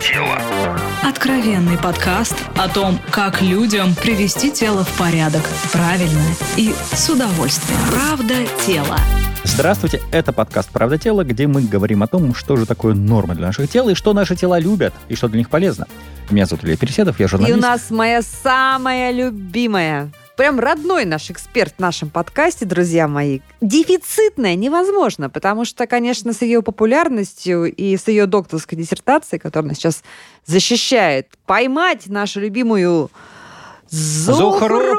тело». Откровенный подкаст о том, как людям привести тело в порядок правильно и с удовольствием. Правда тела. Здравствуйте, это подкаст «Правда тела», где мы говорим о том, что же такое норма для наших тел, и что наши тела любят, и что для них полезно. Меня зовут Илья Переседов, я журналист. И у нас моя самая любимая, прям родной наш эксперт в нашем подкасте, друзья мои. Дефицитная невозможно, потому что, конечно, с ее популярностью и с ее докторской диссертацией, которую она сейчас защищает, поймать нашу любимую Зухру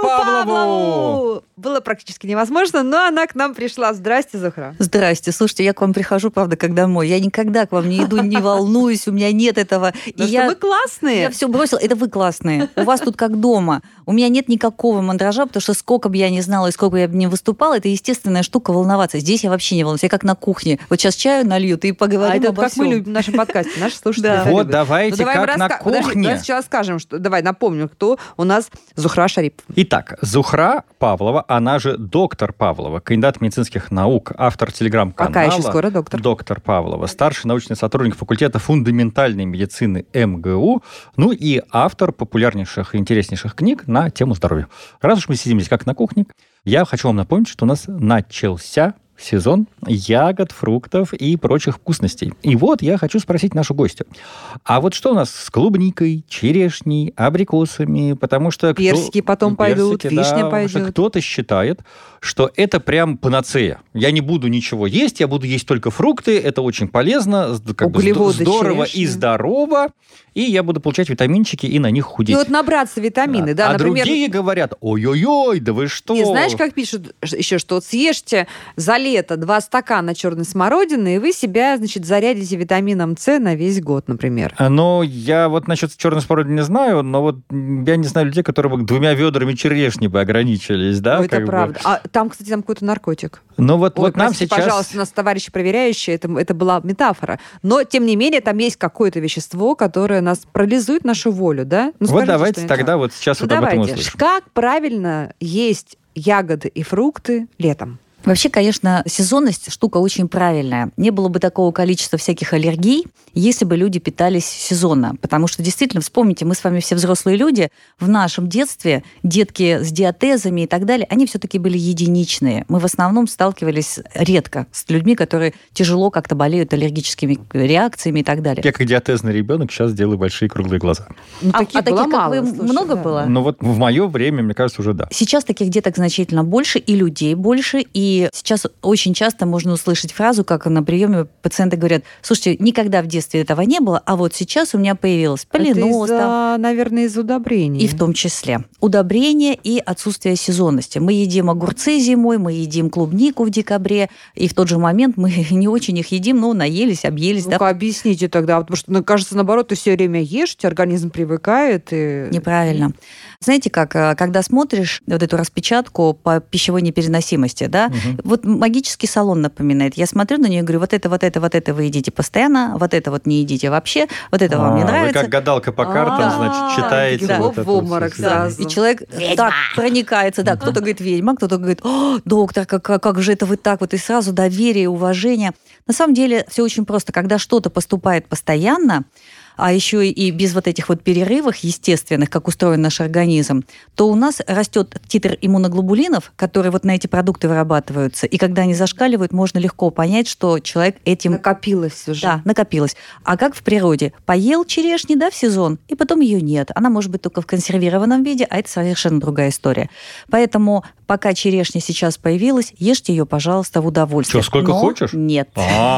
Павлову было практически невозможно, но она к нам пришла. Здрасте, Зухра. Здрасте. Слушайте, я к вам прихожу, правда, как домой. Я никогда к вам не иду, не волнуюсь, у меня нет этого. Вы классные. Я все бросила. Это вы классные. У вас тут как дома. У меня нет никакого мандража, потому что сколько бы я ни знала и сколько бы я не выступала, это естественная штука волноваться. Здесь я вообще не волнуюсь. Я как на кухне. Вот сейчас чаю нальют и поговорим это обо как всем. мы любим в нашем подкасте. Наши слушатели это Вот любят. давайте как на кухне. Давай сейчас скажем, что... Давай напомню, кто у нас Зухра Шарипова. Итак, Зухра Павлова, она же доктор Павлова, кандидат медицинских наук, автор телеграм-канала. Пока еще скоро доктор. Доктор Павлова, старший научный сотрудник факультета фундаментальной медицины МГУ, ну и автор популярнейших и интереснейших книг на тему здоровья. Раз уж мы сидим здесь как на кухне, я хочу вам напомнить, что у нас начался сезон ягод, фруктов и прочих вкусностей. И вот я хочу спросить нашу гостью. А вот что у нас с клубникой, черешней, абрикосами? Потому что... Персики потом пойдут, вишня пойдет. Кто-то считает, что это прям панацея. Я не буду ничего есть, я буду есть только фрукты. Это очень полезно, как бы здорово черешня. И здорово. И я буду получать витаминчики и на них худеть. И вот набраться витамины, да, например... другие говорят, ой-ой-ой, да вы что? И знаешь, как пишут еще, что вот съешьте за лето 2 стакана черной смородины, и вы себя, значит, зарядите витамином С на весь год, например. Ну, я вот насчет черной смородины не знаю, но вот я не знаю людей, которые бы 2 ведрами черешни бы ограничились, да? Ой, это правда. А там, кстати, там какой-то наркотик. Ну, вот нам простите, сейчас... пожалуйста, у нас товарищи проверяющие, это была метафора. Но, тем не менее, там есть какое-то вещество, которое нас парализует нашу волю, да? Ну, вот скажите, давайте тогда вот сейчас вот об этом услышим. Как правильно есть ягоды и фрукты летом? Вообще, конечно, сезонность штука очень правильная. Не было бы такого количества всяких аллергий, если бы люди питались сезонно. Потому что, действительно, вспомните, мы с вами все взрослые люди, в нашем детстве детки с диатезами и так далее, они все-таки были единичные. Мы в основном сталкивались редко с людьми, которые тяжело как-то болеют аллергическими реакциями и так далее. Я как диатезный ребенок сейчас делаю большие круглые глаза. Ну, таких было таких, мало, как вы, слушай, много да. было? Ну вот в мое время, мне кажется, уже да. Сейчас таких деток значительно больше, и людей больше, и сейчас очень часто можно услышать фразу, как на приеме пациенты говорят: слушайте, никогда в детстве этого не было, а вот сейчас у меня появилось полинос. Наверное, из удобрений. И в том числе удобрения и отсутствие сезонности. Мы едим огурцы зимой, мы едим клубнику в декабре, и в тот же момент мы не очень их едим, но наелись, объелись. Ну-ка, объясните тогда, потому что, кажется, наоборот, ты все время ешь, организм привыкает. И... Неправильно. Знаете как, когда смотришь вот эту распечатку по пищевой непереносимости, да, вот магический салон напоминает. Я смотрю на нее и говорю: вот это вы едите постоянно, вот это вот не едите вообще, вот это вам не нравится. Вы как гадалка по картам, значит, читаете. Да, вот в обморок это сразу. И человек так проникается, да, кто-то говорит ведьма, кто-то говорит: о, доктор, как же это вы так вот, и сразу доверие, уважение. На самом деле все очень просто. Когда что-то поступает постоянно, а еще и без вот этих вот перерывов естественных, как устроен наш организм, то у нас растет титр иммуноглобулинов, которые вот на эти продукты вырабатываются. И когда они зашкаливают, можно легко понять, что человек этим... Накопилось уже. Да, накопилось. А как в природе? Поел черешни, да, в сезон, и потом ее нет. Она может быть только в консервированном виде, а это совершенно другая история. Поэтому пока черешня сейчас появилась, ешьте ее, пожалуйста, в удовольствие. Что, сколько хочешь? Нет.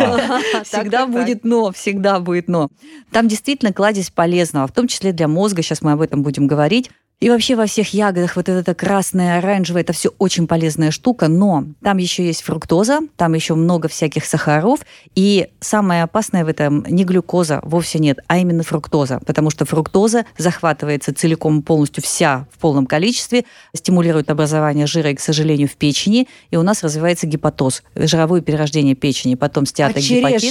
Всегда будет но, всегда будет но. Там действительно кладезь полезного, в том числе для мозга, сейчас мы об этом будем говорить. И вообще во всех ягодах вот это красное, оранжевое, это все очень полезная штука, но там еще есть фруктоза, там еще много всяких сахаров, и самое опасное в этом не глюкоза, вовсе нет, а именно фруктоза, потому что фруктоза захватывается целиком полностью вся в полном количестве, стимулирует образование жира, и, к сожалению, в печени, и у нас развивается гепатоз, жировое перерождение печени, потом стеатогепатит. Черешни?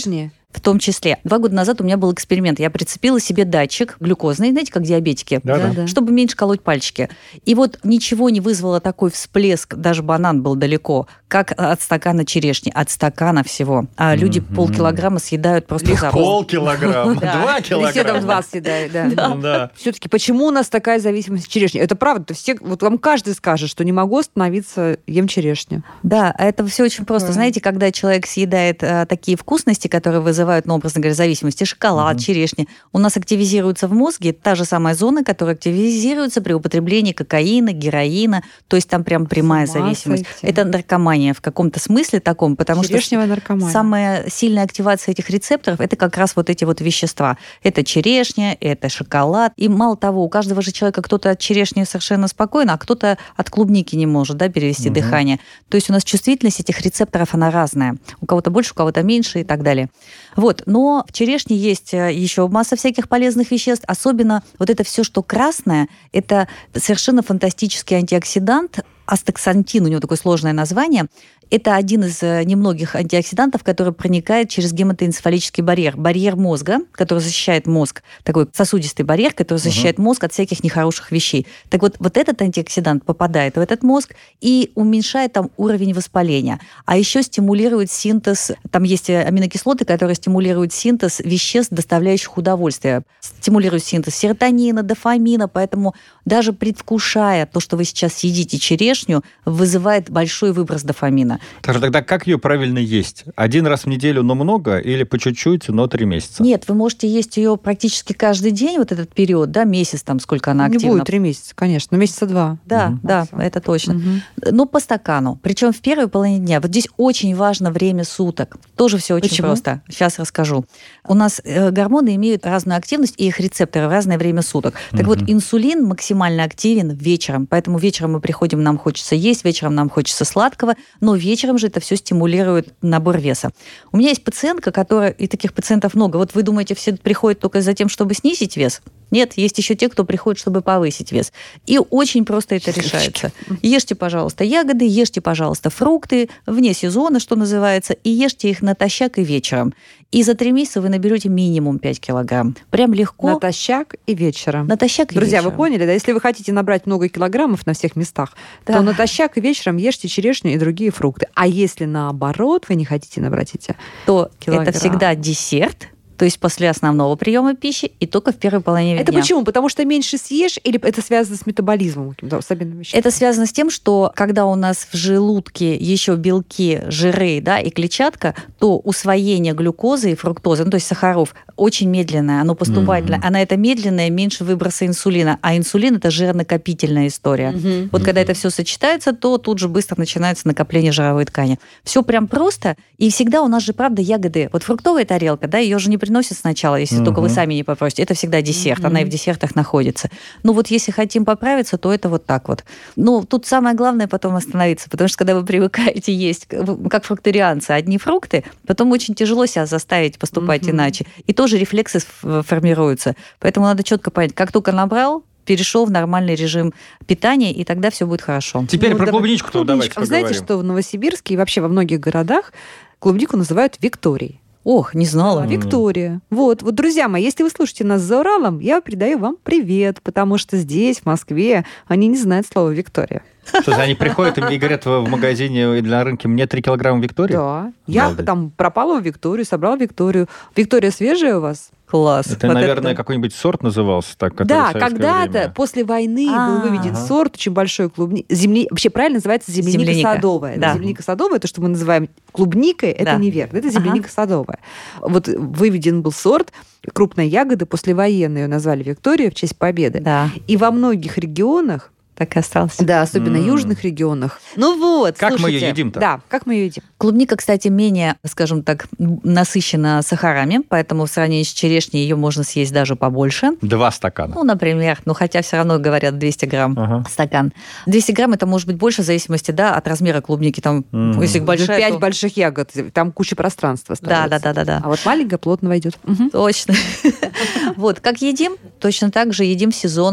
В том числе. 2 года назад у меня был эксперимент. Я прицепила себе датчик глюкозный, знаете, как диабетики, чтобы меньше колоть пальчики. И вот ничего не вызвало такой всплеск, даже банан был далеко, как от стакана черешни. От стакана всего. А люди полкилограмма съедают просто за Полкилограмма, 2 килограмма. Все там 2 съедают, Да. Все-таки почему у нас такая зависимость от черешни? Это правда. Все, вот вам каждый скажет, что не могу остановиться, ем черешню. Да, это все очень просто. Знаете, когда человек съедает такие вкусности, которые вызывают, ну, образно говоря, зависимости, шоколад, черешни, у нас активизируется в мозге та же самая зона, которая активизируется при употреблении кокаина, героина. То есть там прям прямая зависимость. Это наркомания в каком-то смысле таком, потому Черешневая что наркомания. самая сильная активация этих рецепторов – это как раз вот эти вот вещества. Это черешня, это шоколад. И мало того, у каждого же человека кто-то от черешни совершенно спокойно, а кто-то от клубники не может, да, перевести дыхание. То есть у нас чувствительность этих рецепторов, она разная. У кого-то больше, у кого-то меньше и так далее. Вот. Но в черешне есть еще масса всяких полезных веществ. Особенно вот это все, что красное, это совершенно фантастический антиоксидант. Астаксантин, у него такое сложное название. Это один из немногих антиоксидантов, который проникает через гематоэнцефалический барьер. Барьер мозга, который защищает мозг. Такой сосудистый барьер, который защищает мозг от всяких нехороших вещей. Так вот этот антиоксидант попадает в этот мозг и уменьшает там уровень воспаления. А еще стимулирует синтез, там есть аминокислоты, которые стимулируют синтез веществ, доставляющих удовольствие. Стимулируют синтез серотонина, дофамина, поэтому даже предвкушая то, что вы сейчас едите черешню, вызывает большой выброс дофамина. Тогда как ее правильно есть? 1 раз в неделю, но много, или по чуть-чуть, но 3 месяца? Нет, вы можете есть ее практически каждый день, вот этот период, да, месяц там, сколько она активна. Не будет 3 месяца, конечно, но месяца 2. Да, это точно. Но по стакану. Причем в первой половине дня. Вот здесь очень важно время суток. Тоже все очень просто. Сейчас расскажу. У нас гормоны имеют разную активность, и их рецепторы в разное время суток. Так вот, инсулин максимально активен вечером, поэтому вечером мы приходим, нам хочется есть, вечером нам хочется сладкого, но вечером же это все стимулирует набор веса. У меня есть пациентка, которая, и таких пациентов много. Вот вы думаете, все приходят только за тем, чтобы снизить вес? Нет, есть еще те, кто приходит, чтобы повысить вес. И очень просто это решается. Ешьте, пожалуйста, ягоды, ешьте, пожалуйста, фрукты вне сезона, что называется, и ешьте их натощак и вечером. И за 3 месяца вы наберете минимум 5 килограмм. Прям легко. Натощак и вечером. Натощак и Друзья, вечером. вы поняли, да? Если вы хотите набрать много килограммов на всех местах, то натощак и вечером ешьте черешню и другие фрукты. А если наоборот вы не хотите набрать эти то килограммы, это всегда десерт, то есть после основного приема пищи и только в первой половине дня. Это почему? Потому что меньше съешь или это связано с метаболизмом? Это связано с тем, что когда у нас в желудке еще белки, жиры, да, и клетчатка, то усвоение глюкозы и фруктозы, ну, то есть сахаров, очень медленное, оно поступательное. А на это медленное меньше выброса инсулина. А инсулин – это жирнокопительная история. Вот когда это все сочетается, то тут же быстро начинается накопление жировой ткани. Все прям просто. И всегда у нас же, правда, ягоды. Вот фруктовая тарелка, да, ее же не приносят сначала, если только вы сами не попросите. Это всегда десерт, она и в десертах находится. Ну вот если хотим поправиться, то это вот так вот. Ну тут самое главное потом остановиться, потому что когда вы привыкаете есть, как фрукторианцы, одни фрукты, потом очень тяжело себя заставить поступать иначе. И тоже рефлексы формируются. Поэтому надо четко понять, как только набрал, перешел в нормальный режим питания, и тогда все будет хорошо. Теперь про клубничку давайте поговорим. Вы знаете, что в Новосибирске и вообще во многих городах клубнику называют Викторией. Ох, не знала. Виктория. Вот, друзья мои, если вы слушаете нас за Уралом, я передаю вам привет, потому что здесь, в Москве, они не знают слова Виктория. Что они приходят и говорят в магазине или на рынке: мне 3 килограмма Виктории? Да. Я там пропала в Викторию, собрала Викторию. Виктория свежая у вас? Класс. Это, вот наверное, какой-нибудь сорт назывался так, который да, в советское когда-то время. после войны был выведен сорт очень большой клубники. Вообще правильно называется земляника садовая. Да. Земляника садовая, то, что мы называем клубникой, это неверно. Это земляника садовая. Вот выведен был сорт крупной ягоды, послевоенной ее назвали Виктория в честь Победы. Да. И во многих регионах, так и осталось. да, особенно южных регионах. Ну вот, Как слушайте, мы ее едим-то? Да, как мы ее едим? Клубника, кстати, менее, скажем так, насыщена сахарами, поэтому в сравнении с черешней ее можно съесть даже побольше. 2 стакана. Ну, например, хотя все равно говорят 200 грамм стакан. 200 грамм это может быть больше в зависимости, да, от размера клубники. Там, если большая, 5 то... больших ягод, там куча пространства остается. Да. А вот маленькая плотно войдет. Точно. Вот, как едим, точно так же едим в сезон.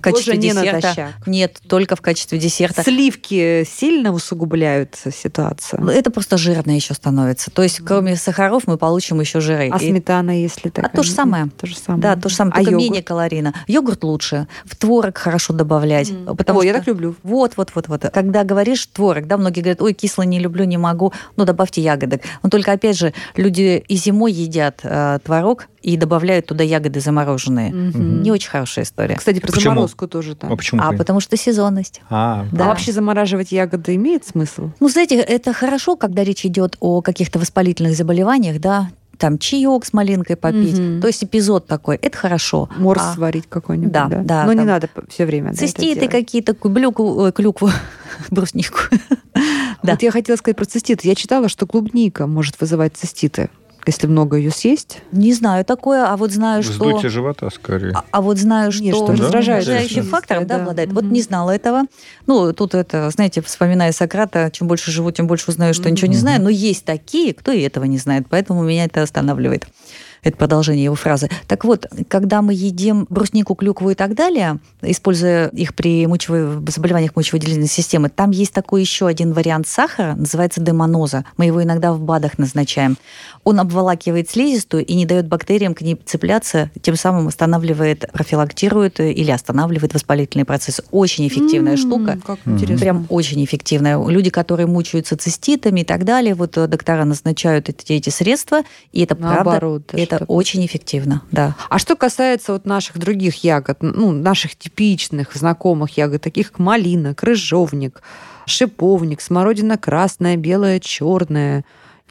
в качестве Тоже не десерта. натощак. Нет, только в качестве десерта. Сливки сильно усугубляют ситуацию? Это просто жирное еще становится. То есть, кроме сахаров, мы получим еще жиры. А сметана, если так? то же самое. То же самое. Да, то же самое, А только йогурт? менее калорийно. Йогурт лучше. В творог хорошо добавлять. Потому Ой, что... я так люблю. Вот. Когда говоришь творог, да, многие говорят, ой, кисло не люблю, не могу. Ну, добавьте ягодок. Но только, опять же, люди и зимой едят творог и добавляют туда ягоды замороженные. Не очень хорошая история. Кстати, про Почему? заморозку тоже так. А почему? Потому что сезонность. А, Да. А вообще замораживать ягоды имеет смысл? Ну, знаете, это хорошо, когда речь идет о каких-то воспалительных заболеваниях, да, там чаек с малинкой попить. То есть эпизод такой, это хорошо. Морс сварить какой-нибудь, да, да? да, Но не там надо все время. Циститы какие-то, клюкву, брусничку. Да. Вот я хотела сказать про циститы. Я читала, что клубника может вызывать циститы, если много ее съесть. Не знаю такое, а вот знаю, что... вздутие живота скорее. А вот знаю, что... Нет, что Да? раздражающим фактором, да, да. обладает. Вот не знала этого. Ну, тут это, знаете, вспоминая Сократа, чем больше живу, тем больше узнаю, что ничего не знаю. Но есть такие, кто и этого не знает. Поэтому меня это останавливает. Это продолжение его фразы. Так вот, когда мы едим бруснику, клюкву и так далее, используя их при заболеваниях мочевыделительной системы, там есть такой еще один вариант сахара, называется демоноза. Мы его иногда в БАДах назначаем. Он обволакивает слизистую и не дает бактериям к ней цепляться, тем самым останавливает, профилактирует или останавливает воспалительный процесс. Очень эффективная штука. Как интересно. Прям очень эффективная. Люди, которые мучаются циститами и так далее, вот доктора назначают эти средства, и это Наоборот, правда, это очень эффективно, да. А что касается вот наших других ягод, ну, наших типичных, знакомых ягод, таких как малина, крыжовник, шиповник, смородина красная, белая, черная,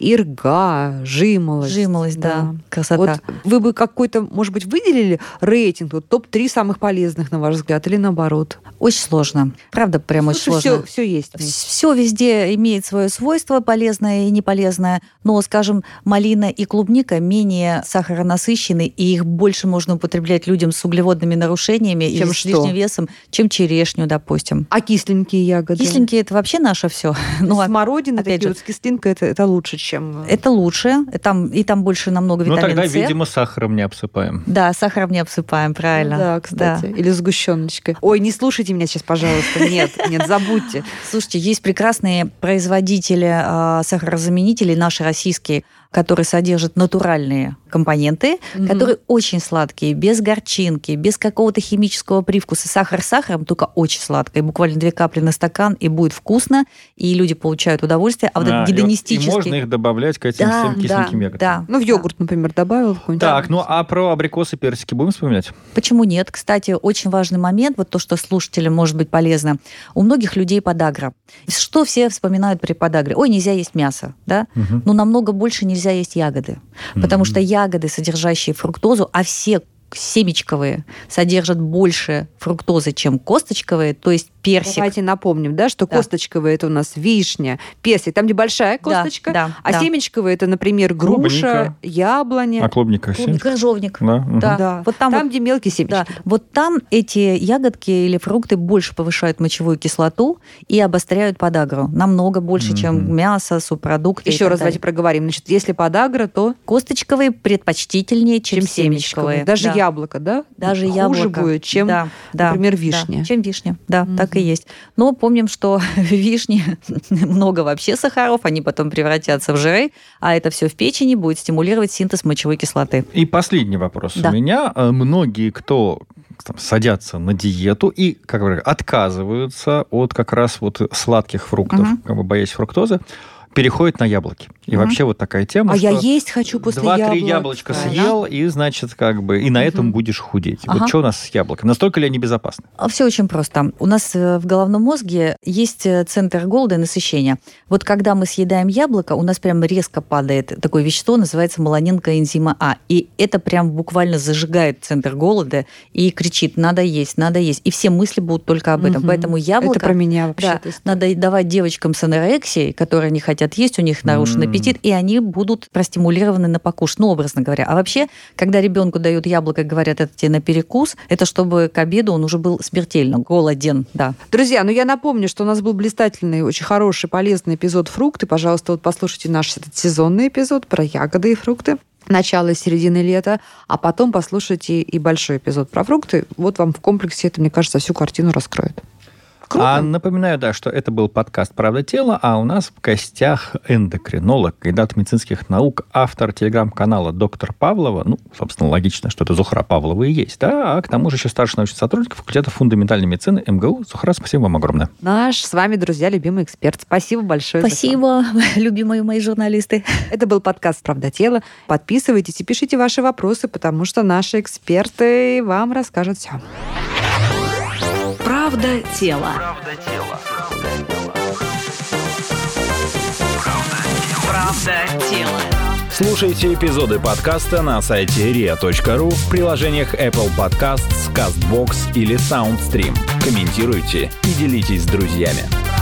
ирга, жимолость. Жимолость, да. Красота. Вот вы бы какой-то, может быть, выделили рейтинг, вот топ-3 самых полезных, на ваш взгляд, или наоборот? Очень сложно. Правда, прям очень сложно. Все есть. Все везде имеет свое свойство, полезное и неполезное. Но, скажем, малина и клубника менее сахаронасыщены, и их больше можно употреблять людям с углеводными нарушениями Чем или с лишним весом, чем черешню, допустим. А кисленькие ягоды? Кисленькие – это вообще наше все. Смородина, опять такие же, вот с кислинкой, это лучше, чем... Это лучше. Там больше намного Ну, витамина тогда, С. видимо, сахаром не обсыпаем. Да, сахаром не обсыпаем, правильно. Ну да, кстати. Да. Или сгущеночкой. Ой, не слушайте меня сейчас, пожалуйста. Нет, забудьте. Слушайте, есть прекрасные производители сахарозаменителей, наши российские, которые содержат натуральные компоненты, которые очень сладкие, без горчинки, без какого-то химического привкуса. Сахар сахаром, только очень сладкое. Буквально 2 капли на стакан, и будет вкусно, и люди получают удовольствие. А вот этот гедонистический... И можно их добавлять к этим всем кисленьким ягодам. Да. Ну, в йогурт, например, добавил какой-нибудь. Так, ну а про абрикосы, персики будем вспоминать? Почему нет? Кстати, очень важный момент, вот то, что слушателям может быть полезно. У многих людей подагра. Что все вспоминают при подагре? Ой, нельзя есть мясо, да? Но намного больше нельзя есть ягоды. Потому что ягоды, содержащие фруктозу, а все семечковые содержат больше фруктозы, чем косточковые, то есть персик. Давайте напомним, да, что косточковые это у нас вишня, персик, там где большая косточка, а семечковые это, например, груша, яблоня. А клубника? Крыжовник. Да. Вот там, где мелкие семечки. Да. Вот там эти ягодки или фрукты больше повышают мочевую кислоту и обостряют подагру. Намного больше, чем мясо, субпродукты. Еще раз давайте проговорим. Значит, если подагра, то... Косточковые предпочтительнее, чем семечковые. Даже яблоко, да? Даже хуже яблоко будет, чем, например, вишня. Да, чем вишня, да, так и есть. Но помним, что в вишне много вообще сахаров, они потом превратятся в жиры, а это все в печени будет стимулировать синтез мочевой кислоты. И последний вопрос у меня. Многие, кто садятся на диету и, как говорят, отказываются от как раз вот сладких фруктов, как бы боясь фруктозы, переходит на яблоки. И вообще вот такая тема, а что я есть хочу после 2-3 яблочка съел, и, значит, как бы, и на этом будешь худеть. Вот что у нас с яблоками? Настолько ли они безопасны? Все очень просто. У нас в головном мозге есть центр голода и насыщения. Вот когда мы съедаем яблоко, у нас прям резко падает такое вещество, называется малонин коэнзима А. И это прям буквально зажигает центр голода и кричит: надо есть, надо есть. И все мысли будут только об этом. Поэтому яблоко... Это про меня вообще. Да, надо давать девочкам с анорексией, которые не хотят есть, у них нарушен аппетит, аппетит, и они будут простимулированы на покушать, образно говоря. А вообще, когда ребенку дают яблоко, говорят, это тебе на перекус, это чтобы к обеду он уже был смертельно голоден, да. Друзья, я напомню, что у нас был блистательный, очень хороший, полезный эпизод «Фрукты». Пожалуйста, послушайте наш этот сезонный эпизод про ягоды и фрукты. Начало и середины лета, а потом послушайте и большой эпизод про фрукты. Вот вам в комплексе это, мне кажется, всю картину раскроет. Круто. А напоминаю, да, что это был подкаст «Правда тела», а у нас в гостях эндокринолог, кандидат медицинских наук, автор телеграм-канала «Доктор Павлова». Собственно, логично, что это Зухра Павлова и есть, да? А к тому же еще старший научный сотрудник факультета фундаментальной медицины МГУ. Зухра, спасибо вам огромное. Наш с вами, друзья, любимый эксперт. Спасибо большое. Спасибо, любимые мои журналисты. Это был подкаст «Правда тела». Подписывайтесь и пишите ваши вопросы, потому что наши эксперты вам расскажут все. Правда тела. Правда тела. Слушайте эпизоды подкаста на сайте ria.ru, в приложениях Apple Podcasts, CastBox или SoundStream. Комментируйте и делитесь с друзьями.